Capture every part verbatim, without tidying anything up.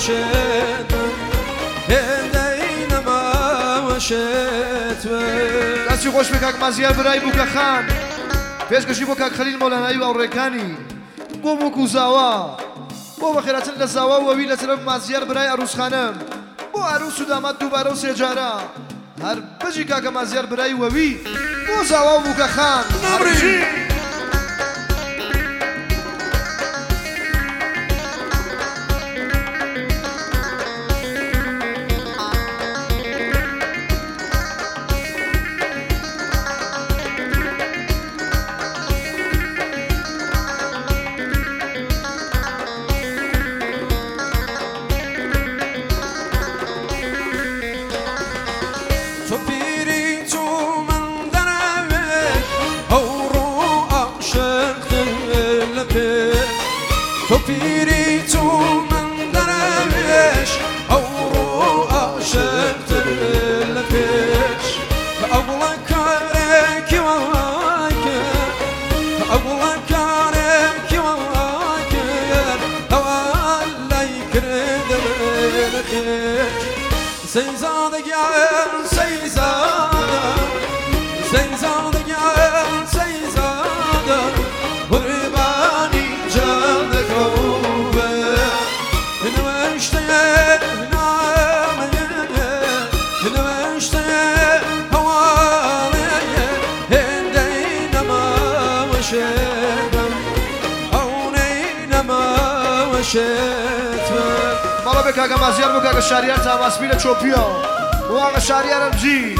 وشت هندین ما وشت دستی خوش بکک مزیار برای بوکا خان پیشکشی بوکا خلیل مولانایی و اوریکانی بو بوکو زاوا بو بخیراتن لزاوا و وی لطرف مزیار برای عروس خانم بو عروس و داماد دوباره و سجاره هر بجی کاک مزیار برای و وی بو زاوا و بوکا خان نبری تو پیری تو من درش او رو عاشق لپش اولا کاره کی واکه اولا کاره کی واکه اولا کرده لپش سیزاده گل سیزاده سیزاده گل سیزاده قربانی جان مالا به کاغا مزیار بو کاغا شریار تا مسبیل چوپیا بو آقا شریار امجی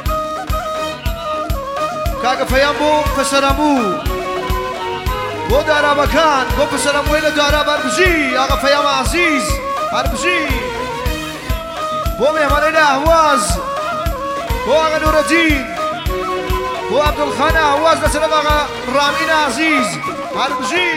کاغا فیام بو پسرمو بو دارا بکان بو پسرمو ایل دارا بربجی آقا فیام عزیز بربجی بو مهمان ایل احواز بو آقا نور الدین بو عبدالخان احواز بسرم آقا رامین عزیز بربجی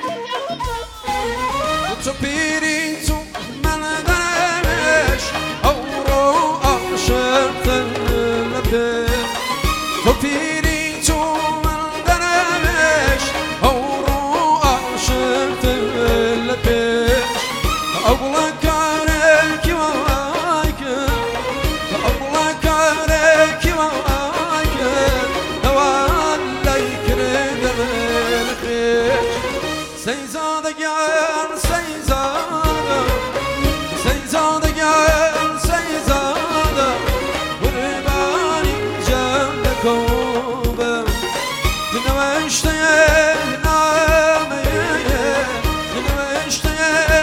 تو پیری تو من درش او رو عاشق لپش تو پیری تو من درش او رو عاشق لپش اولا کاره کی واکه اولا کاره کی واکه اولا کرده لپش سیزاده گل سیزاده سیزاده گل سیزاده قربانی جان کوبه نوشته نامه نوشته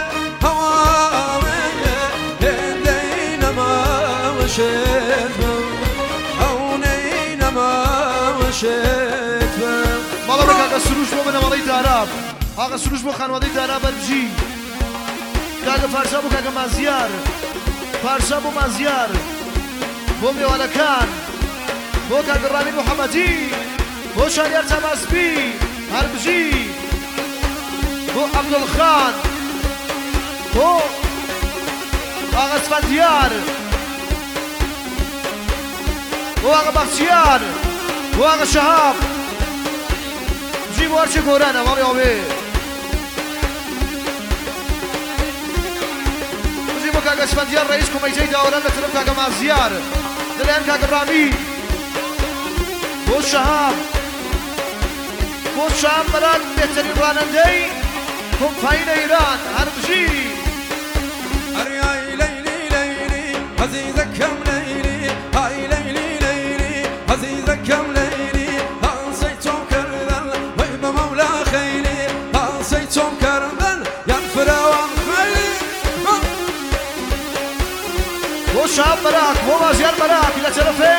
هوامه هندین ما وشت او نین ما وشت مالا بکاکا سروش بو بنوالای داراب آقا سروش بو خانواده داراب بربجی کاکا فرسا بو کاکا مزیار فرسا بو مزیار بو میوالکان بو کاکا رامین محمدی بو شریار تماسبی بربجی بو عبدالخان بو آقا اسفندیار بو آقا بختیار بو آقا شهاب جی بو هرچه گورن امام یاوه جی بو کاکا اسفندیار رئیس کمیته داوران به طرف کاکا مزیار دلین کاکا رامی بو شهاب بو شهاب برای بهترین راننده کمپاین ایران هربجی ارياي ليلي ليلي عزيزك كم ليلي هاي ليلي ليلي عزيزك كم ليلي هانسيتم كربل ويبا مولا خيلي هانسيتم كربل ينفراوان خيلي بو شهاب براك بو مزیار براك الى طرفه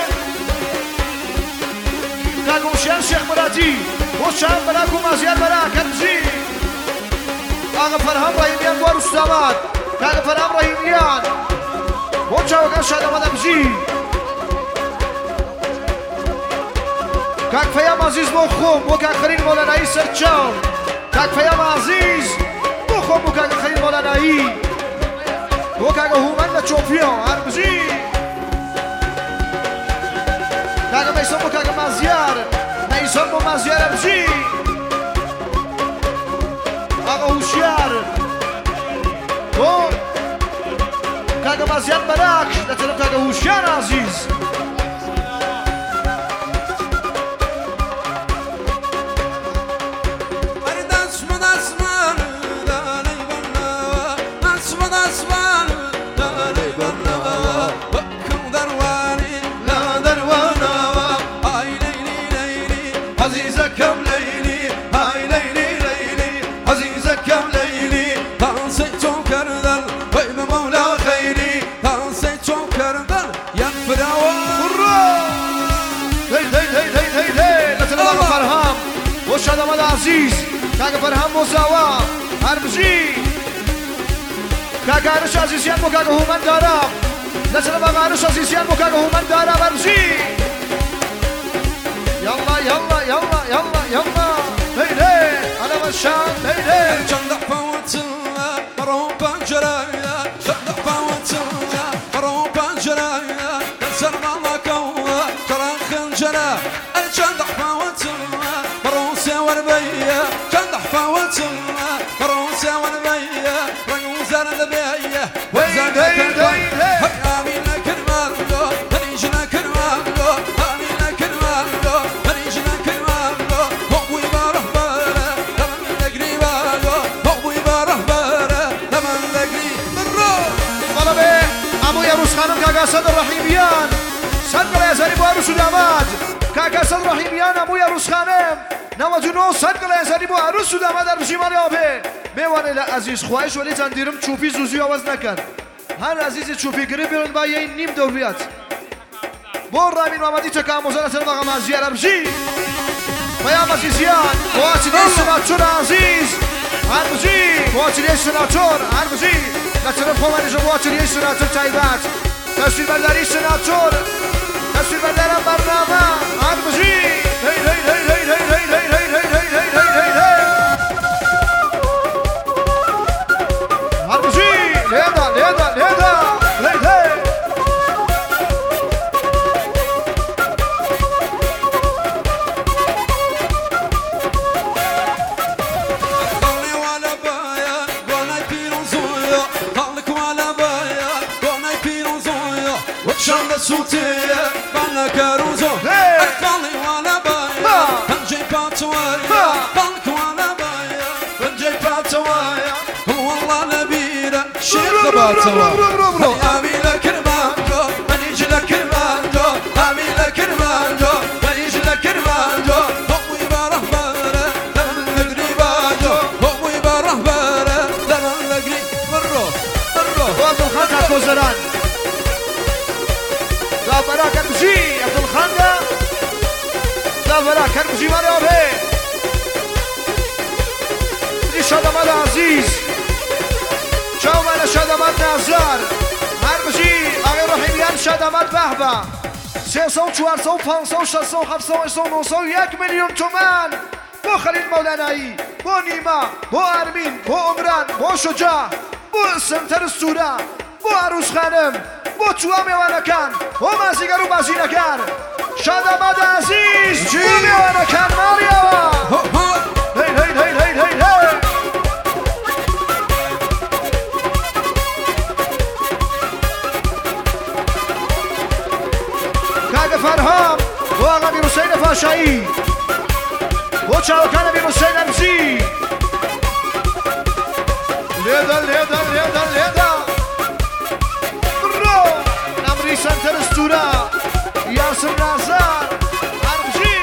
کاکا هوشیار شیخ مرادی بو شهاب براك و مزیار براك هربجی آقا فرهام رحیمیان بو عروس داماد کاکا فرهام رحیمیان بو چاوکان شاداماد هربجی کاک فیام عزیز بو خوب بو کاک خلیل مولانایی سرچاو کاک فیام عزیز بو خوب بو کاک خلیل مولانایی بو کاک هومن چوپیا هربجی کاک میسان بو کاک مزیار میسان بو مزیار هربجی آقا هوشیار بو کاکە مازیان بەراک لە تەرەف کاکە هوشیان عزیز شاداماد عزیز کاکە فەرهام مۆزاوا هەربژی کاکە هەنوش عزیزیان بۆ کاکە هومەن دارام لە سەرەما هەنوش عزیزیان بۆ کاکە هومەن دارام هەربژی یاڵا یاڵا یاڵا یاڵا یاڵا هەیرێ ئەلە بەشان هەیرێ چەند دەفەوەتە بەڕۆ پەنجەرەیە چەند دەفەوەتە بەڕۆ پەنجەرەیە لەسەر ماڵەکەوە کەڕان خەنجەرە چەند دەفەوەتە وربيه كان ضحفاوتهم روسا وربيه رجوزان ذبيه وزاد كرمالو هامينا كرمالو هنيجنا كرمالو هامينا كرمالو هنيجنا كرمالو هو يبارح بارا لمن نجري بالو هو يبارح بارا لمن نجري برو طلبي ابو يا روس خانم كاكا صدر رحيميان صدر يا زريب وارس ودامات كاكا صدر رحيميان ابو يا روس خانم نوازو نو صد کلا انسانی با عروس سود آمد در بشیمانی آبه میوانه لعزیز خواهش ولی تندیرم چوپی زوزی آواز نکن هر عزیز چوپی گری بیرون با یه نیم دوریت بور رامین محمدی چکا موزان سر باقا مازیار اربشی پیام عزیزیان واچلی سناتور عزیز اربشی واچلی سناتور اربشی لطرف خوانیش واچلی سناتور تایبت تصویر برداری سناتور تصویر بردارم برنامه اربشی هی هی هی هی هی هی هی ليدا ليدا ليدا ليدا خلي ولا بايا وانا بيروزويا خليك ولا بايا وانا بيروزويا وتشان السوتيه بنا كاروزو خلي ولا بايا هنجي باتوايا خليك ولا بايا هنجي باتوايا والله نبينا شيخ باتوا امي لك المانجو منيج لك المانجو امي لك المانجو منيج لك المانجو هو يبارح بارا لمن نقري باجو هو يبارح بارا لمن نقري برو برو عبد الخان كوزران لا براك اربجي عبد الخان لا براك اربجي ماريو بي شاداماد عزیز شاومن شاداماد نازار هربجی آقای رحیمیان شاداماد بهبه سه سو چوار سو پنج سو شش سو هفت سو هشت سو نه سو یک میلیون تومان با خلیل مولانایی با نیما با ارمین با عمران با شجاع با سنتر السوره با عروس خانم با چوها میوانکان با مازیگر و بازینگر شاداماد عزیز چی میوانکان ماریا هی هی هی هی هی هی فرهام و آقا امیر حسین فاشایی و چاوکان امیر حسین امسی لیدا لیدا لیدا لیدا برو نمری سنتر استورا یاسر نازار اربشی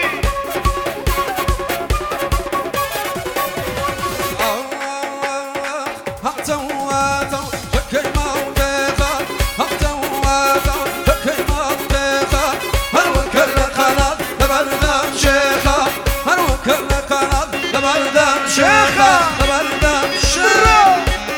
شيخة بردم شيخة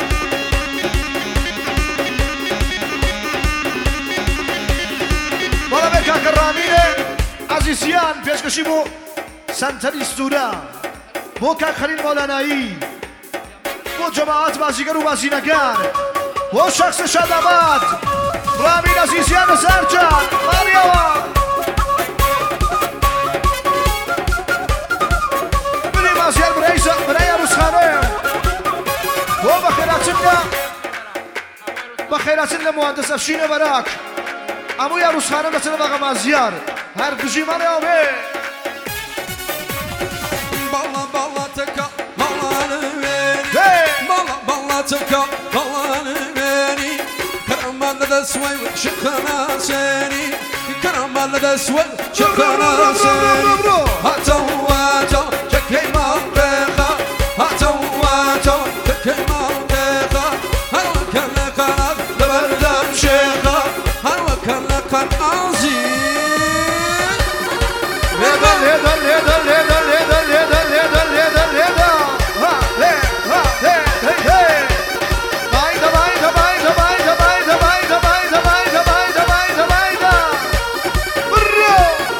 بالا بكا كرامينه عزيزيان بيشكشي بو سنتر استورا بو كاك خليل مولانایی بو جماعت بازیگر و بازینگر بو شخص شاداماد رامین عزیزیان زرجان ماریا مازیار برای عروس خانم و بخیراتنا بخيراتين لمهندس أفشين براك أمو يا روس خانم بسنا بقى مازيار هر بجي من يومي بالله بالله تكا بالله نميني بالله بالله تكا بالله نميني كرم لدى سوي شكنا سيني كرم لدى سوي شكنا سيني هاتو واتو شكي منطقة هاتو واتو شكي منطقة هل وكان لقناة لبردم شيخة هل وكان لقناة عزيز ليدا ليدا ليدا ليدا ليدا ليدا ليدا ليدا ليدا ها لي ها لي هي هي بايدا بايدا بايدا بايدا بايدا بايدا بايدا بايدا بايدا بايدا بايدا برو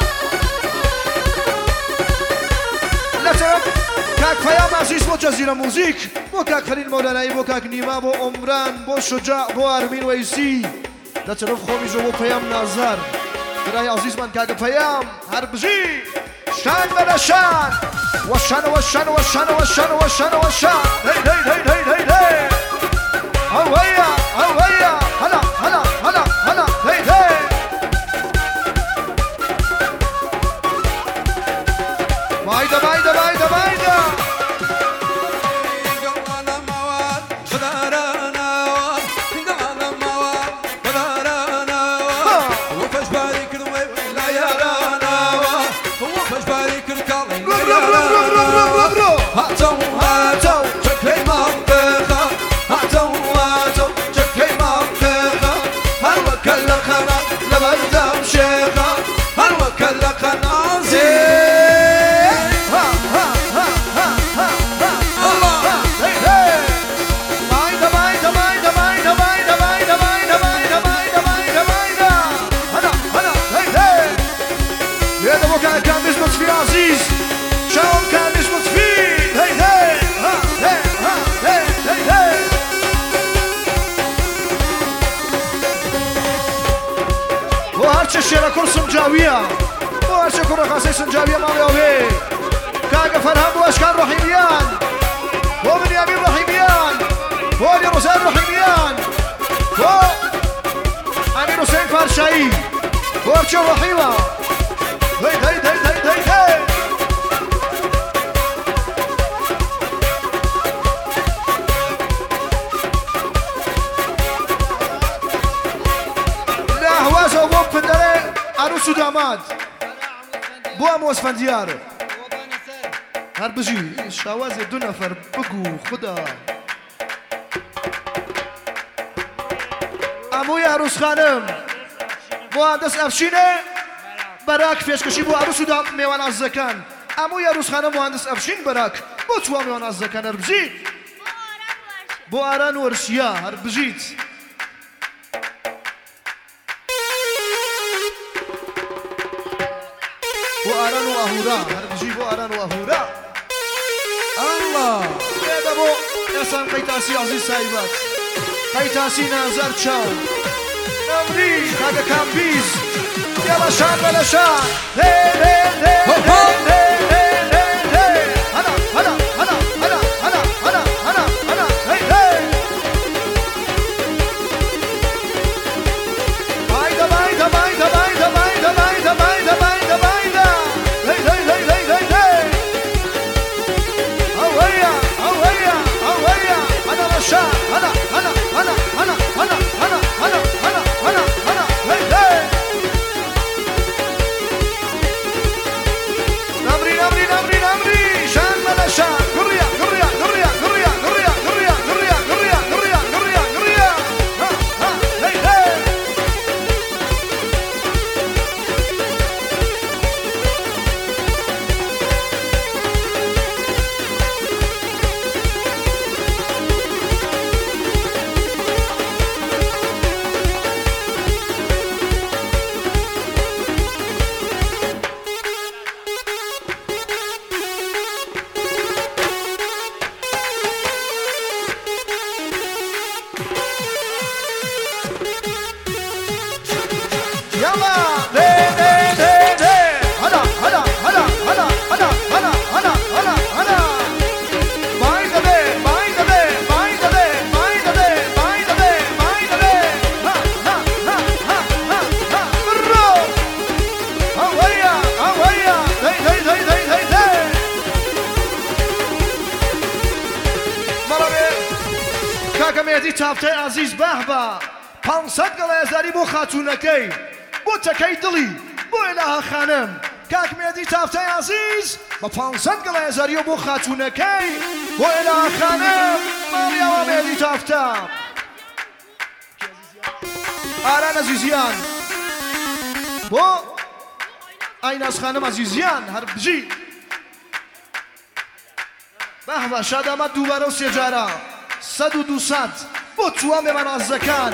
لا ترى كاك فيا عزيز بو جزيرة موزيك بو كاك خليل مولاناي بو كاك نيما بو عمران بو شجاع بو أرمين ويسي لا ترى خومي جو بو فيام نازار راي عزيز من كاك فيام هربجي شان بلا شان وشان وشان وشان وشان وشان وشان هي هي هي هي هي هي هويا هويا هلا هلا هلا هلا هي هي بايدا بايدا بايدا بايدا هاتو هاتو شكلي منطقة هاتو هاتو شكلي منطقة هل وكل خنا لبردم شيخة هل وكل خنا زين ها ها ها ها ها ها الله هي هي بايدا بايدا بايدا بايدا بايدا بايدا بايدا بايدا بايدا بايدا بايدا هلا هلا هي هي ليدا بو كان كان بيزبط في عزيز شاون كان بيزبط فيه هي هي ها هي ها هي هي هي وهرچه شیره کل سنجاویه وهرچه کل رخصه سنجاویه مالی آوی کاغ فرهم و اشکال رحیمیان و بنیامین رحیمیان و علی روزان رحیمیان و امیر حسین فرشایی و هرچه رحیمه هی هی هی هی هی هی هوازه و پدره عروس و داماد بو هم اسفندیار هر بجی شوازه دو نفر بگو خدا اموی عروس خانم مهندس افشینه براک پیشکشی بو عروس و دام میوان از زکن اموی عروس خانم مهندس افشین براک بو تو میوان از زکن هر بجی بو آران ورشیا هر بجیت وأران وأهورا هربجيبو أران وأهورا الله هذا بو يسان قيتاسي عزيز سايبات قيتاسي نازار تشاو نمري هذا كامبيز يلا شان بلا شان هي هي هي هي هي هي هلا هلا هلا هلا هلا هلا هلا هلا هي هي بايدا بايدا بايدا بايدا بايدا بايدا بايدا بايدا بايدا هي هي هي هي هي هي هويا هويا هويا هلا رشا هلا هلا هلا هلا هلا هلا هلا هلا هلا هلا هي هي نمري نمري نمري نمري شان ملا شان قريا قريا قريا قريا قريا قريا قريا قريا قريا قريا قريا ها ها هي هي تافتەی عزیز بەهبە پانسەد گەڵای هەزاری بۆ خاتوونەکەی بۆ تەکەی دڵی بۆ ئێلاها خانم کاک مێردی تافتەی عزیز بە پانسەد گەڵای هەزاریەوە بۆ خاتوونەکەی بۆ ئێلاها خانم ماڵیەوە مێردی تافتە ئاران عزیزیان بۆ ئایناس خانم عزیزیان هەر بژی بەهبە شادامەت دووبارە و سێجارە سەد و دووسەد بۆ چووە مێمان عەزیزەکان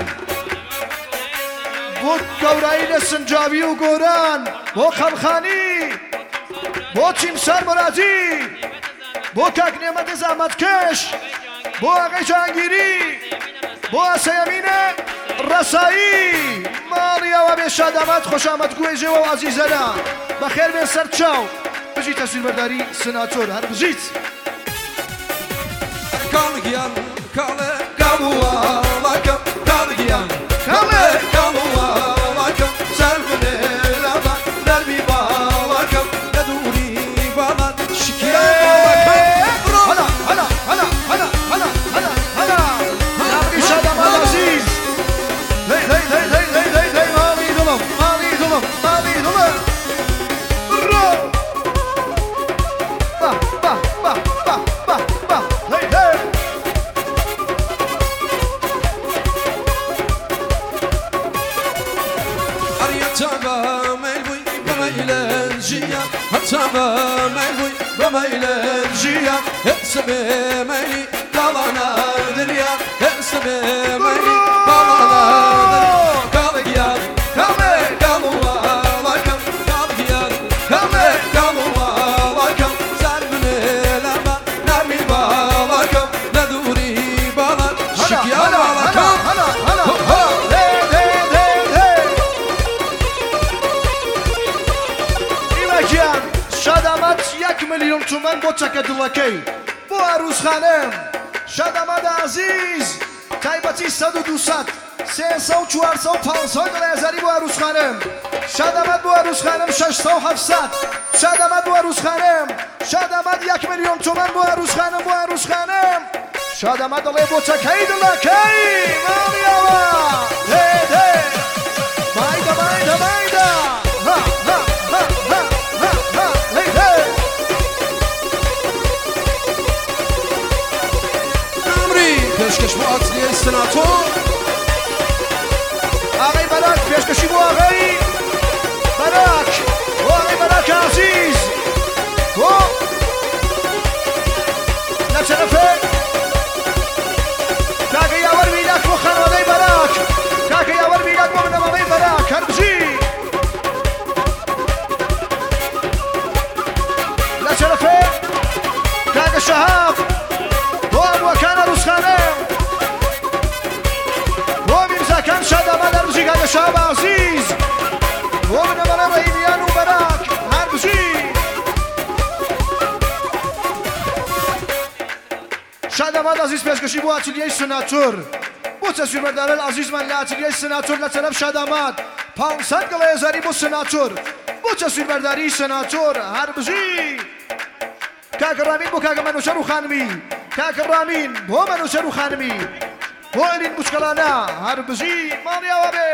بۆ گەورایی لە سنجاوی و گۆران بۆ خەمخانی بۆ چیمسەر مورادی بۆ کاک نێمەتە زەحمەتکەش بۆ ئاغای جانگیری بۆ ئاسەیەمینە ڕەسایی ماڵی ئەوە بێ شادامەت خۆشامەتگوێژێەوە و عەزیزەرە بەخێر بێن سەر چاو بژی تەسویربەرداری سناتۆر هەر بژیت Kalgiyan, kale, kamuwa, lakam, kalgiyan, kale, kamuwa, lakam, servene, lava, derbi balakam, neduri balan, şikiyan balakam. Hala, hala, hala, hala, hala, hala, hala. Nabri Şadamat Aziz. Hey, hey, hey, hey, hey, hey, hey, mali dolum, mali dolum, mali dolum. Bro. Bah, bah, bah, bah, bah, bah, hey, hey. Taba melbuy bama ilerjiya Taba melbuy bama ilerjiya Hepsime meli dalana dirya Hepsime meli dalana Kalgiyan kame kamuwa lakam Kalgiyan kame kamuwa lakam Zerbine lama nermi balakam Neduri balan şikyan balakam Hala, hala, hala. شادامەت یەک ملیۆن تومەن بۆ چەکە دڵەکەی بۆ ئەروس خانم شادامەت عەزیز تایبەتی سەد و دووسەد سێسە و چوارسە و پانسەد گەڵای هەزاری بۆ ئەروس خانم شادامەت بۆ ئەروس خانم شەشسە و هەفسەد شادامەت بۆ ئەروس خانم شادامەت یەک ملیۆن تومەن بۆ ئەروس خانم بۆ ئەروس خانم شادامەت دەڵێ بۆ چەکەی دڵەکەی ماڵیەوە دێ دێ مایدە مایدە مایدە ها ها ها ها Peşkeş bu atliye senatör Ağay Barak peşkeşi bu ağay Barak Bu ağay Barak Aziz Bu Ne şerefe Kaka yavar milat bu xanvaday Barak Kaka yavar milat bu minamaday Barak Harbci Ne şerefe Kaka Şahab Bu Abu Akana Rusxanım كان شادامەت هەربژی کاکە شاب عەزیز بۆ منەمەڵە ڕەیمیان و بەراک هەربژی شادامەت عەزیز پێشکەشی بۆ ئاتلیەی سناتۆر بۆ تەسویربەردارە عەزیزمان لە ئاتلیەی سناتۆر لە تەرەف شادامەت پانسەد گەڵای هەزاری بۆ سناتۆر بۆ تەسویربەرداری سناتۆر هەربژی کاکە ڕامین بۆ کاکە مەنوچەر و خانمی کاکە ڕامین بۆ مەنوچەر و خانمی بۆ ئەلین بوچکەڵانە هەربژی ماڵیەوە بێ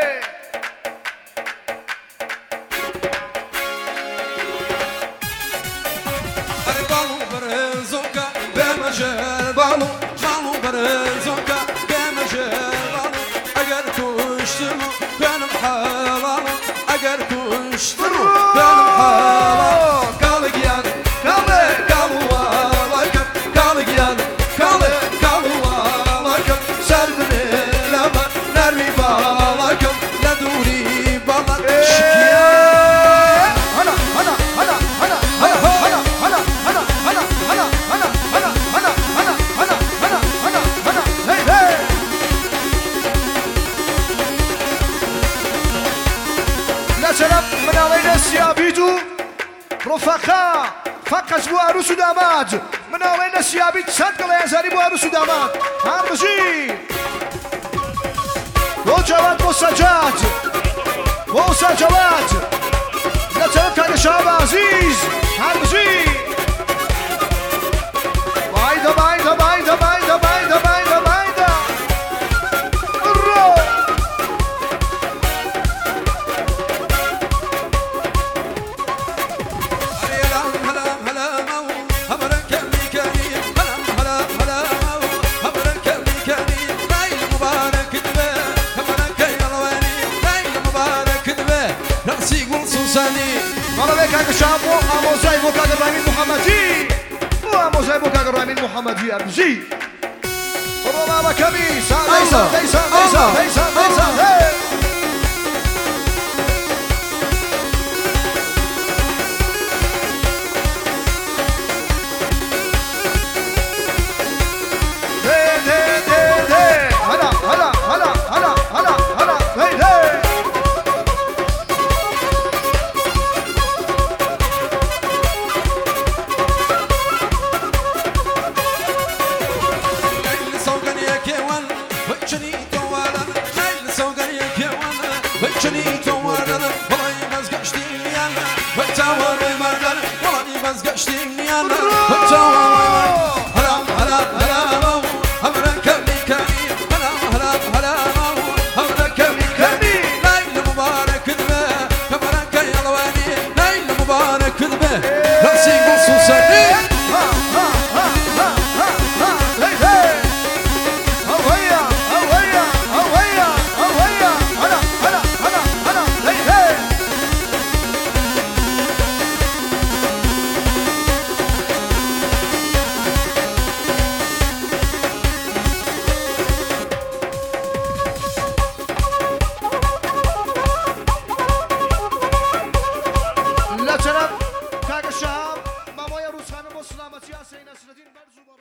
Hadi balu berzoka bemejel balu balu berzoka bemejel balu Eğer kuştum benim halalım Eğer kuştum benim halalım Kalgiyan kale kamuwa lakam Kalgiyan kale kamuwa lakam Serbine lama nermi balakam Neduri balan şikyan Hana hana hana hana hana hana hana hana hana hana hana hana hana hana hana hana hana hana hey hey لشرف من علينا سيابيدو رفقا فقش بو عروس و داماد من علينا سيابيد صد گەڵای هەزاری بو عروس و داماد هەربژی بۆ جەواد بۆ سەجاد بۆ سەجەواد لشرف کاکە شاب عەزیز هەربژی بایدە بایدە بایدە بایدە بایدە بایدە بایدە سوسنی مالا به کاک شام و آموزای بو کاک رامین محمدی و آموزای بو کاک رامین محمدی اربزی برو بابا کمی ساده ساده ساده ساده ساده ساده جناب کاک شهاب مامای روزخانه با سلامتی حسین نصرالدین بر زبان